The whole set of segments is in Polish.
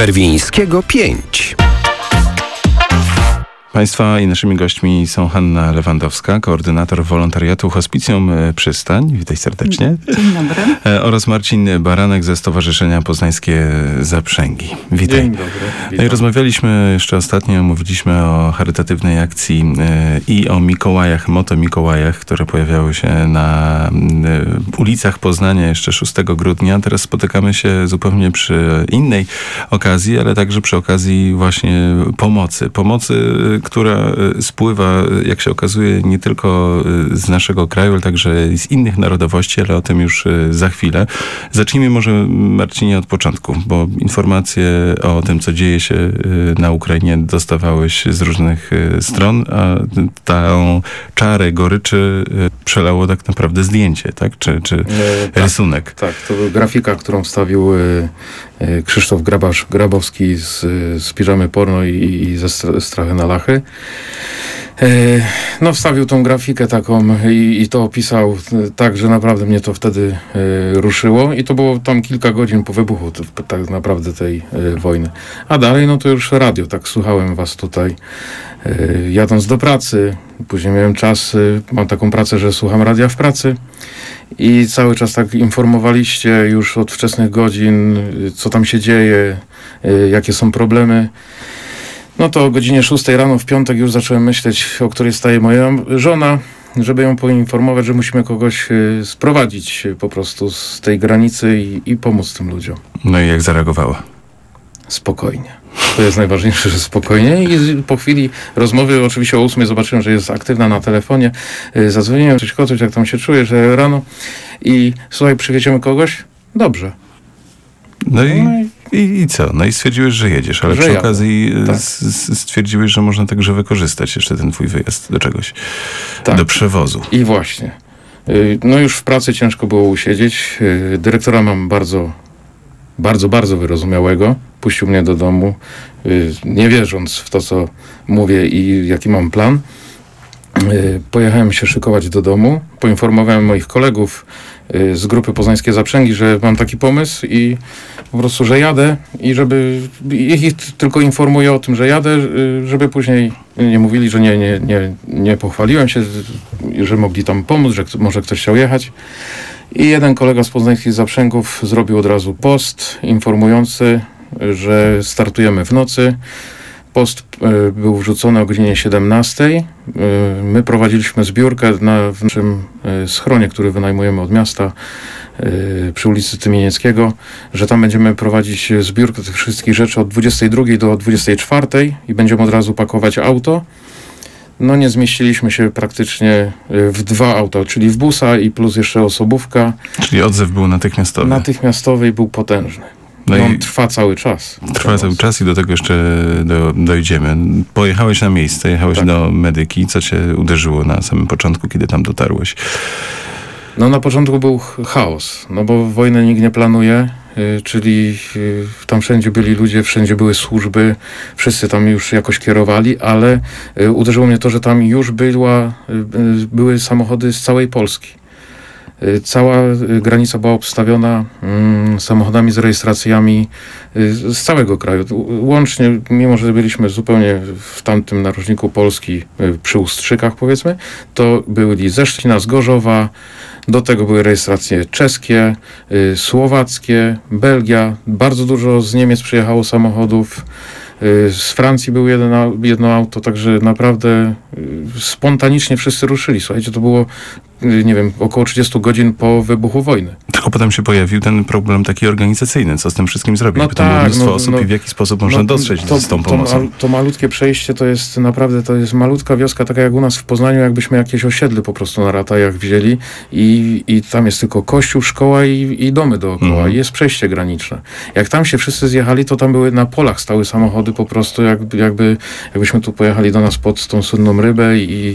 Berwińskiego 5. Państwa i naszymi gośćmi są Hanna Lewandowska, koordynator wolontariatu Hospicjum Przystań. Witaj serdecznie. Dzień dobry. Oraz Marcin Baranek ze Stowarzyszenia Poznańskie Zaprzęgi. Witaj. Dzień dobry. No i rozmawialiśmy jeszcze ostatnio, mówiliśmy o charytatywnej akcji i o Mikołajach, motomikołajach, które pojawiały się na ulicach Poznania jeszcze 6 grudnia. Teraz spotykamy się zupełnie przy innej okazji, ale także przy okazji właśnie pomocy, która spływa, jak się okazuje, nie tylko z naszego kraju, ale także z innych narodowości, ale o tym już za chwilę. Zacznijmy może, Marcinie, od początku, bo informacje o tym, co dzieje się na Ukrainie, dostawałeś z różnych stron, a tę czarę goryczy przelało tak naprawdę zdjęcie, tak? Czy rysunek. Tak, to była grafika, którą wstawił Krzysztof Grabowski z Piżamy Porno i ze Strachy na Lachy. No, wstawił tą grafikę taką i to opisał tak, że naprawdę mnie to wtedy ruszyło i to było tam kilka godzin po wybuchu tak naprawdę tej wojny. A dalej, no to już radio, tak słuchałem was tutaj jadąc do pracy. Później miałem czas, mam taką pracę, że słucham radia w pracy i cały czas tak informowaliście już od wczesnych godzin, co tam się dzieje, jakie są problemy. No to o godzinie 6 rano w piątek już zacząłem myśleć, o której staje moja żona, żeby ją poinformować, że musimy kogoś sprowadzić po prostu z tej granicy i pomóc tym ludziom. No i jak zareagowała? Spokojnie. To jest najważniejsze, że spokojnie. I po chwili rozmowy, oczywiście o 8 zobaczyłem, że jest aktywna na telefonie. Zadzwoniłem, coś kocuć, jak tam się czuje, że rano. I słuchaj, przywieziemy kogoś? Dobrze. No i co? No i stwierdziłeś, że jedziesz, ale przy okazji tak. Stwierdziłeś, że można także wykorzystać jeszcze ten twój wyjazd do czegoś, tak. Do przewozu. I właśnie. No już w pracy ciężko było usiedzieć. Dyrektora mam bardzo wyrozumiałego. Puścił mnie do domu, nie wierząc w to, co mówię i jaki mam plan. Pojechałem się szykować do domu. Poinformowałem moich kolegów z grupy Poznańskie Zaprzęgi, że mam taki pomysł i po prostu, że jadę i żeby ich tylko informuję o tym, że jadę, żeby później nie mówili, że nie pochwaliłem się, że mogli tam pomóc, że może ktoś chciał jechać. I jeden kolega z Poznańskich Zaprzęgów zrobił od razu post informujący, że startujemy w nocy. Post był wrzucony o godzinie 17. My prowadziliśmy zbiórkę w naszym schronie, który wynajmujemy od miasta przy ulicy Tymienieckiego, że tam będziemy prowadzić zbiórkę tych wszystkich rzeczy od 22 do 24 i będziemy od razu pakować auto. No nie zmieściliśmy się praktycznie w 2 auta, czyli w busa i plus jeszcze osobówka. Czyli odzew był natychmiastowy. Natychmiastowy i był potężny. No i on trwa cały czas. Trwa cały czas i do tego jeszcze dojdziemy. Pojechałeś na miejsce, jechałeś do Medyki. Co cię uderzyło na samym początku, kiedy tam dotarłeś? No na początku był chaos, no bo wojnę nikt nie planuje, czyli tam wszędzie byli ludzie, wszędzie były służby, wszyscy tam już jakoś kierowali, ale uderzyło mnie to, że tam już były samochody z całej Polski. Cała granica była obstawiona samochodami z rejestracjami z całego kraju. Łącznie, mimo że byliśmy zupełnie w tamtym narożniku Polski, przy Ustrzykach powiedzmy, to byli ze Szczecina, z Gorzowa, do tego były rejestracje czeskie, słowackie, Belgia, bardzo dużo z Niemiec przyjechało samochodów. Z Francji było jedno auto, także naprawdę spontanicznie wszyscy ruszyli. Słuchajcie, to było, nie wiem, około 30 godzin po wybuchu wojny. Tylko potem się pojawił ten problem taki organizacyjny, co z tym wszystkim zrobić. Pytam o mnóstwo osób i w jaki sposób można dotrzeć z tą pomocą. To malutkie przejście to jest naprawdę, to jest malutka wioska, taka jak u nas w Poznaniu, jakbyśmy jakieś osiedle po prostu na Ratajach wzięli i tam jest tylko kościół, szkoła i domy dookoła. I jest przejście graniczne. Jak tam się wszyscy zjechali, to tam były na polach stały samochody po prostu, jakbyśmy tu pojechali do nas pod tą słynną Rybę i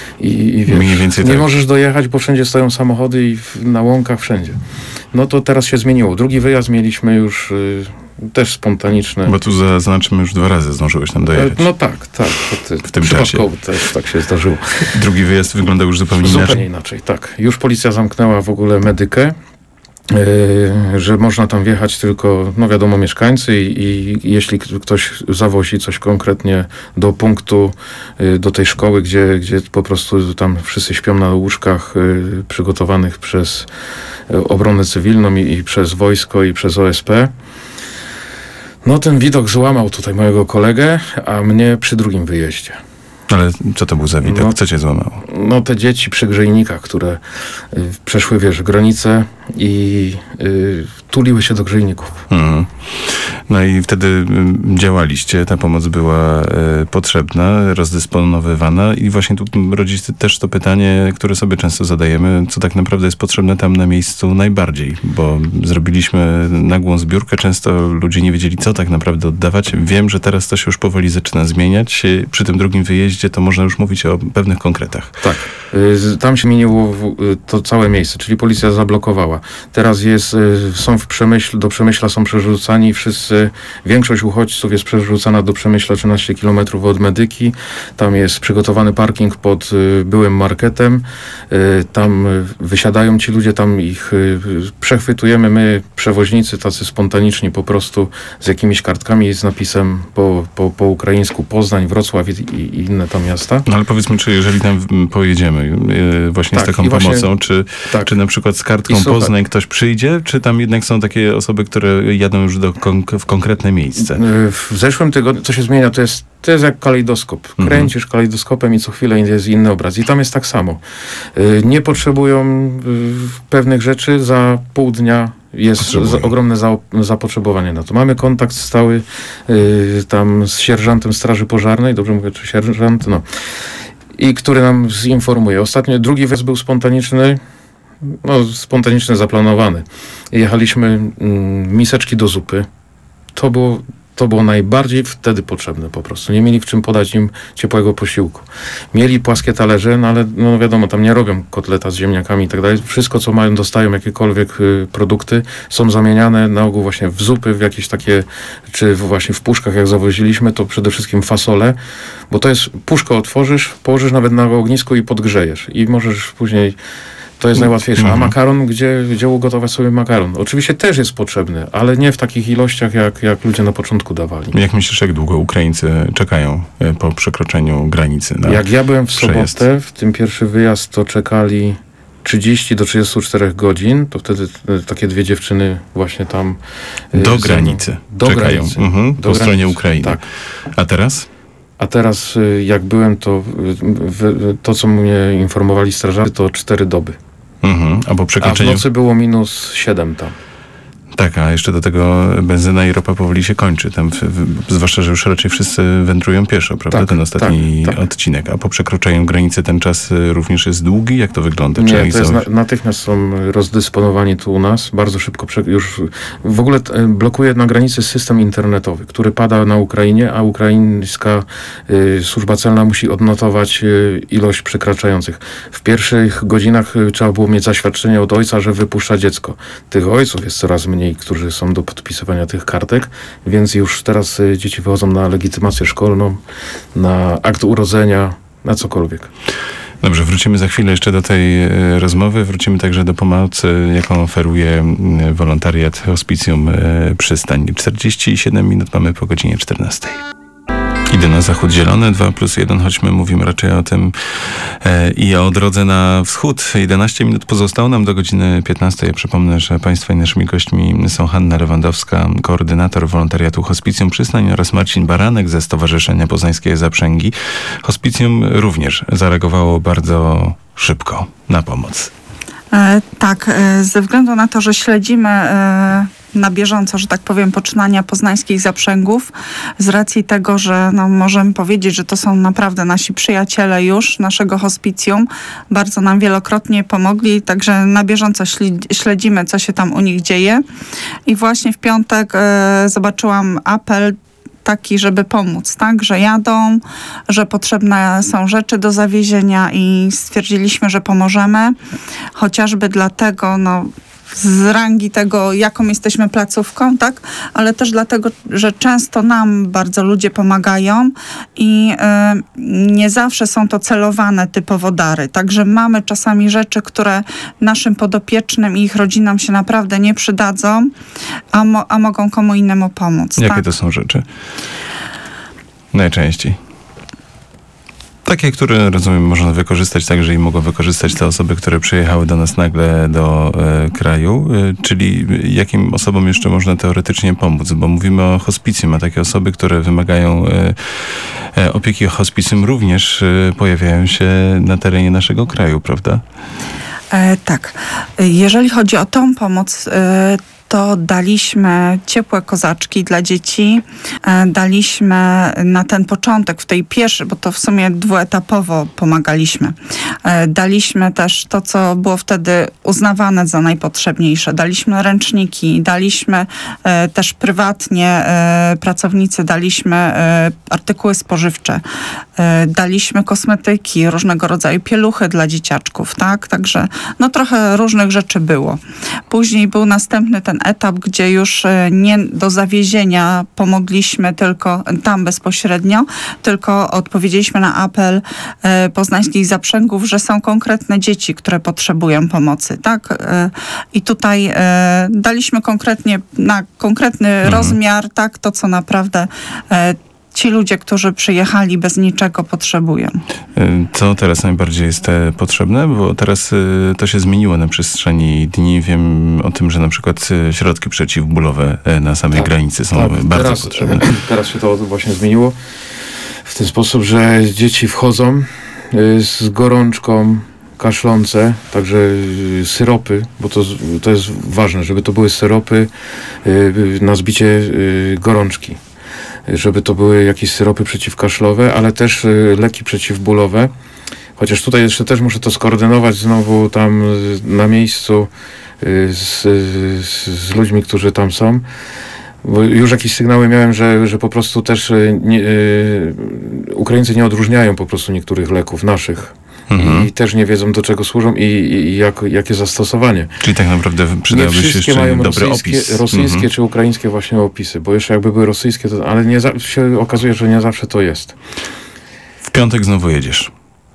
wiesz, nie możesz dojechać, bo wszędzie stoją samochody i na łąkach wszędzie. No to teraz się zmieniło. Drugi wyjazd mieliśmy już też spontaniczny. Bo tu zaznaczymy, już 2 razy zdążyłeś tam dojechać. No tak. W tym czasie. Też tak się zdarzyło. Drugi wyjazd wyglądał już zupełnie inaczej. Zupełnie inaczej, tak. Już policja zamknęła w ogóle Medykę. że można tam wjechać tylko, no wiadomo, mieszkańcy i jeśli ktoś zawozi coś konkretnie do punktu, do tej szkoły, gdzie po prostu tam wszyscy śpią na łóżkach przygotowanych przez obronę cywilną i przez wojsko i przez OSP. No ten widok złamał tutaj mojego kolegę, a mnie przy drugim wyjeździe. Ale co to był za widok? Co cię złamało? No te dzieci przy grzejnikach, które przeszły, granicę i tuliły się do grzejników. No i wtedy działaliście, ta pomoc była potrzebna, rozdysponowywana i właśnie tu rodzi się też to pytanie, które sobie często zadajemy, co tak naprawdę jest potrzebne tam na miejscu najbardziej, bo zrobiliśmy nagłą zbiórkę, często ludzie nie wiedzieli, co tak naprawdę oddawać. Wiem, że teraz to się już powoli zaczyna zmieniać. Przy tym drugim wyjeździe to można już mówić o pewnych konkretach. Tak. Tam się zmieniło to całe miejsce, czyli policja zablokowała. Teraz są do Przemyśla są przerzucani wszyscy, większość uchodźców jest przerzucana do Przemyśla 13 km od Medyki. Tam jest przygotowany parking pod byłym marketem. Tam wysiadają ci ludzie, tam ich przechwytujemy my, przewoźnicy, tacy spontaniczni po prostu z jakimiś kartkami z napisem po ukraińsku Poznań, Wrocław i inne tam miasta. No ale powiedz mi, czy jeżeli tam pojedziemy właśnie z taką pomocą, czy na przykład z kartką Poznań ktoś przyjdzie, czy tam jednak są takie osoby, które jadą już w konkretne miejsce? W zeszłym tygodniu, co się zmienia, to jest jak kalejdoskop. Kręcisz kalejdoskopem i co chwilę jest inny obraz. I tam jest tak samo. Nie potrzebują pewnych rzeczy, za pół dnia jest ogromne zapotrzebowanie na to. Mamy kontakt stały tam z sierżantem Straży Pożarnej, dobrze mówię, czy sierżant? No. I który nam zinformuje. Ostatnio drugi wyjazd był spontaniczny, zaplanowany. Jechaliśmy miseczki do zupy. To było najbardziej wtedy potrzebne po prostu. Nie mieli w czym podać im ciepłego posiłku. Mieli płaskie talerze, no ale no wiadomo, tam nie robią kotleta z ziemniakami i tak dalej. Wszystko, co mają, dostają jakiekolwiek produkty, są zamieniane na ogół właśnie w zupy, w jakieś takie, czy właśnie w puszkach, jak zawoziliśmy, to przede wszystkim fasole, bo to jest, puszkę otworzysz, położysz nawet na ognisku i podgrzejesz. I możesz później... To jest najłatwiejsze. A makaron, gdzie ugotować sobie makaron? Oczywiście też jest potrzebny, ale nie w takich ilościach, jak ludzie na początku dawali. Jak myślisz, jak długo Ukraińcy czekają po przekroczeniu granicy na Jak ja byłem w przejazd? sobotę, w tym pierwszy wyjazd, to czekali 30 do 34 godzin. To wtedy takie dwie dziewczyny właśnie tam... Do granicy czekają. Po stronie Ukrainy. Tak. A teraz? A teraz, jak byłem, to co mnie informowali strażacy, to 4 doby. A po przekroczeniu... A w nocy było -7 tam. Tak, a jeszcze do tego benzyna i ropa powoli się kończy. Tam zwłaszcza, że już raczej wszyscy wędrują pieszo, prawda? Tak, ten ostatni odcinek. A po przekroczeniu granicy ten czas również jest długi? Jak to wygląda? Nie, to jest natychmiast są rozdysponowani tu u nas. Bardzo szybko już w ogóle blokuje na granicy system internetowy, który pada na Ukrainie, a ukraińska służba celna musi odnotować ilość przekraczających. W pierwszych godzinach trzeba było mieć zaświadczenie od ojca, że wypuszcza dziecko. Tych ojców jest coraz mniej, którzy są do podpisywania tych kartek, więc już teraz dzieci wychodzą na legitymację szkolną, na akt urodzenia, na cokolwiek. Dobrze, wrócimy za chwilę jeszcze do tej rozmowy. Wrócimy także do pomocy, jaką oferuje wolontariat Hospicjum Przystań. 47 minut mamy po godzinie 14. Idę na zachód zielony, 2+1, choćby mówimy raczej o tym i o drodze na wschód. 11 minut pozostało nam do godziny 15. Ja przypomnę, że Państwa i naszymi gośćmi są Hanna Lewandowska, koordynator wolontariatu Hospicjum Przystań, oraz Marcin Baranek ze Stowarzyszenia Poznańskie Zaprzęgi. Hospicjum również zareagowało bardzo szybko na pomoc. Tak, ze względu na to, że śledzimy na bieżąco, że tak powiem, poczynania poznańskich zaprzęgów, z racji tego, że możemy powiedzieć, że to są naprawdę nasi przyjaciele już, naszego hospicjum, bardzo nam wielokrotnie pomogli, także na bieżąco śledzimy, co się tam u nich dzieje. I właśnie w piątek zobaczyłam apel taki, żeby pomóc, tak, że jadą, że potrzebne są rzeczy do zawiezienia i stwierdziliśmy, że pomożemy. Chociażby dlatego, z rangi tego, jaką jesteśmy placówką, tak? Ale też dlatego, że często nam bardzo ludzie pomagają i nie zawsze są to celowane typowo dary. Także mamy czasami rzeczy, które naszym podopiecznym i ich rodzinom się naprawdę nie przydadzą, a mogą komu innemu pomóc. Jakie tak? to są rzeczy? Najczęściej. Takie, które, rozumiem, można wykorzystać także i mogą wykorzystać te osoby, które przyjechały do nas nagle do kraju, czyli jakim osobom jeszcze można teoretycznie pomóc, bo mówimy o hospicjum, a takie osoby, które wymagają opieki hospicjum również pojawiają się na terenie naszego kraju, prawda? Tak. Jeżeli chodzi o tą pomoc, to daliśmy ciepłe kozaczki dla dzieci. Daliśmy na ten początek, w tej pierwszej, bo to w sumie dwuetapowo pomagaliśmy. Daliśmy też to, co było wtedy uznawane za najpotrzebniejsze. Daliśmy ręczniki, daliśmy też prywatnie pracownicy, daliśmy artykuły spożywcze, daliśmy kosmetyki, różnego rodzaju pieluchy dla dzieciaczków, tak? Także no trochę różnych rzeczy było. Później był następny ten etap, gdzie już nie do zawiezienia pomogliśmy tylko tam bezpośrednio, tylko odpowiedzieliśmy na apel poznańskich zaprzęgów, że są konkretne dzieci, które potrzebują pomocy, tak? I tutaj daliśmy konkretnie na konkretny rozmiar, tak? To, co naprawdę ci ludzie, którzy przyjechali bez niczego, potrzebują. Co teraz najbardziej jest potrzebne? Bo teraz to się zmieniło na przestrzeni dni. Wiem o tym, że na przykład środki przeciwbólowe na samej granicy są bardzo potrzebne. Teraz się to właśnie zmieniło w ten sposób, że dzieci wchodzą z gorączką, kaszlące, także syropy, bo to jest ważne, żeby to były syropy na zbicie gorączki. Żeby to były jakieś syropy przeciwkaszlowe, ale też leki przeciwbólowe. Chociaż tutaj jeszcze też muszę to skoordynować znowu tam na miejscu z ludźmi, którzy tam są. Bo już jakieś sygnały miałem, że po prostu też Ukraińcy nie odróżniają po prostu niektórych leków naszych. I też nie wiedzą, do czego służą i jakie zastosowanie. Czyli tak naprawdę przydałyby się jeszcze mają dobry opis. Rosyjskie czy ukraińskie właśnie opisy, bo jeszcze jakby były rosyjskie, ale się okazuje, że nie zawsze to jest. W piątek znowu jedziesz.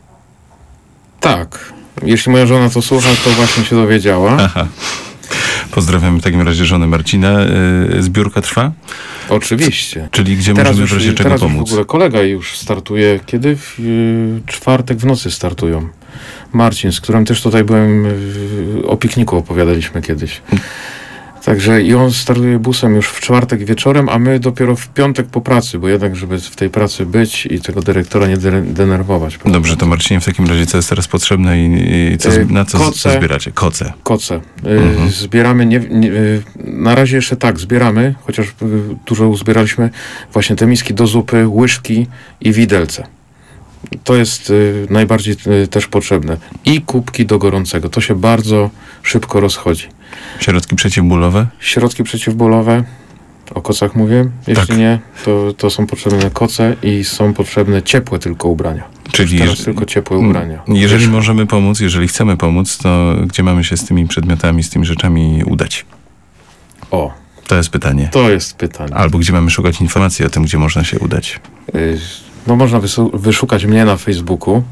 Tak. Jeśli moja żona to słucha, to właśnie się dowiedziała. Aha. Pozdrawiam w takim razie żonę Marcina. Zbiórka trwa? Oczywiście. Czyli gdzie możemy w razie czego pomóc? W ogóle kolega już startuje. Kiedy? W czwartek w nocy startują. Marcin, z którym też tutaj byłem, o pikniku opowiadaliśmy kiedyś. Także i on startuje busem już w czwartek wieczorem, a my dopiero w piątek po pracy, bo jednak, żeby w tej pracy być i tego dyrektora nie denerwować. Prawda? Dobrze, to Marcinie, w takim razie co jest teraz potrzebne i na co zbieracie? Koce. Koce. Zbieramy, na razie jeszcze tak, zbieramy, chociaż dużo uzbieraliśmy właśnie te miski do zupy, łyżki i widelce. To jest najbardziej też potrzebne. I kubki do gorącego. To się bardzo szybko rozchodzi. Środki przeciwbólowe? Środki przeciwbólowe. O kocach mówię. Jeśli nie, to są potrzebne koce i są potrzebne ciepłe tylko ubrania. Czyli teraz tylko ciepłe ubrania. Jeżeli możemy pomóc, jeżeli chcemy pomóc, to gdzie mamy się z tymi przedmiotami, z tymi rzeczami udać? O. To jest pytanie. To jest pytanie. Albo gdzie mamy szukać informacji o tym, gdzie można się udać? No można wyszukać mnie na Facebooku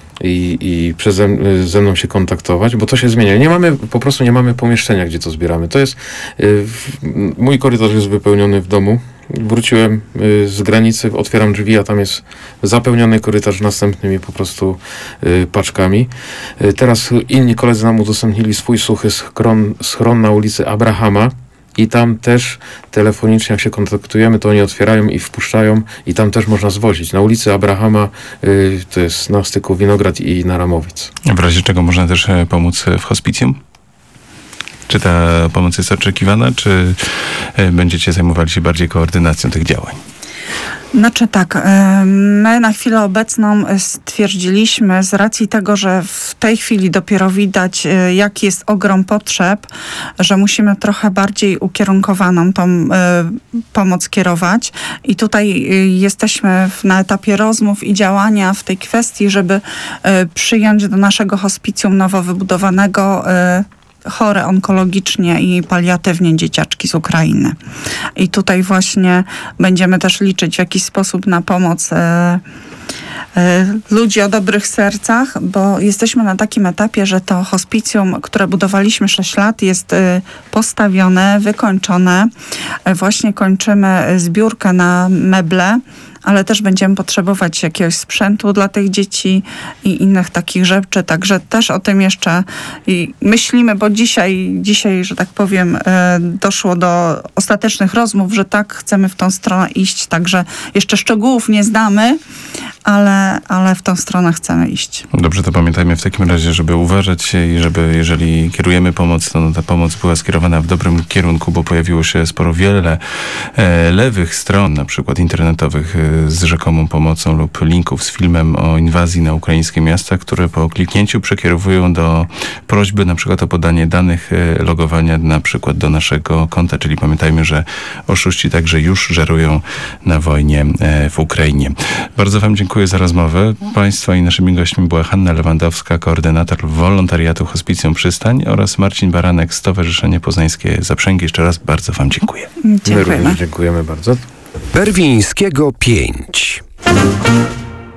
i ze mną się kontaktować, bo to się zmienia. Po prostu nie mamy pomieszczenia, gdzie to zbieramy. To jest, mój korytarz jest wypełniony w domu. Wróciłem z granicy, otwieram drzwi, a tam jest zapełniony korytarz następnymi po prostu paczkami. Teraz inni koledzy nam udostępnili swój suchy schron na ulicy Abrahama. I tam też telefonicznie, jak się kontaktujemy, to oni otwierają i wpuszczają i tam też można zwozić. Na ulicy Abrahama, to jest na styku Winograd i Naramowic. W razie czego można też pomóc w hospicjum? Czy ta pomoc jest oczekiwana, czy będziecie zajmowali się bardziej koordynacją tych działań? Znaczy tak, my na chwilę obecną stwierdziliśmy z racji tego, że w tej chwili dopiero widać, jaki jest ogrom potrzeb, że musimy trochę bardziej ukierunkowaną tą pomoc kierować i tutaj jesteśmy na etapie rozmów i działania w tej kwestii, żeby przyjąć do naszego hospicjum nowo wybudowanego chore onkologicznie i paliatywnie dzieciaczki z Ukrainy. I tutaj właśnie będziemy też liczyć w jakiś sposób na pomoc ludzi o dobrych sercach, bo jesteśmy na takim etapie, że to hospicjum, które budowaliśmy 6 lat, jest postawione, wykończone. Właśnie kończymy zbiórkę na meble, ale też będziemy potrzebować jakiegoś sprzętu dla tych dzieci i innych takich rzeczy. Także też o tym jeszcze myślimy, bo dzisiaj, że tak powiem, doszło do ostatecznych rozmów, że tak chcemy w tą stronę iść. Także jeszcze szczegółów nie znamy, ale w tą stronę chcemy iść. Dobrze, to pamiętajmy w takim razie, żeby uważać i żeby, jeżeli kierujemy pomoc, to ta pomoc była skierowana w dobrym kierunku, bo pojawiło się wiele lewych stron, na przykład internetowych, z rzekomą pomocą lub linków z filmem o inwazji na ukraińskie miasta, które po kliknięciu przekierowują do prośby na przykład o podanie danych logowania na przykład do naszego konta, czyli pamiętajmy, że oszuści także już żerują na wojnie w Ukrainie. Bardzo wam dziękuję za rozmowę. Państwa i naszymi gośćmi była Hanna Lewandowska, koordynator wolontariatu Hospicjum Przystań, oraz Marcin Baranek, Stowarzyszenie Poznańskie Zaprzęgi. Jeszcze raz bardzo wam dziękuję. Dziękujemy. My również dziękujemy bardzo. Berwińskiego 5.